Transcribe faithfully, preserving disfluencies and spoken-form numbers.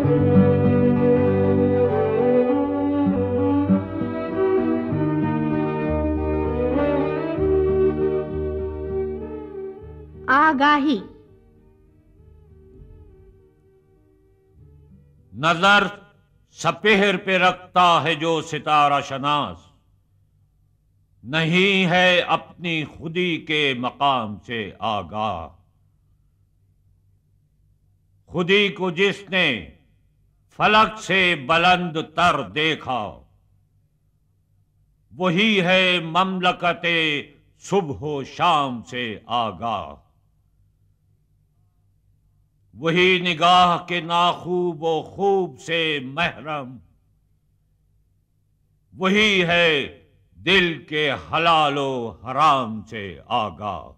आगाही। नजर सपेहर पे रखता है जो सितारा शनास, नहीं है अपनी खुदी के मकाम से आगाह। खुदी को जिसने फलक से बुलंद तर देखा, वही है ममलकते सुबह शाम से आगाह। वही निगाह के नाखूब व खूब से महरम, वही है दिल के हलालो हराम से आगाह।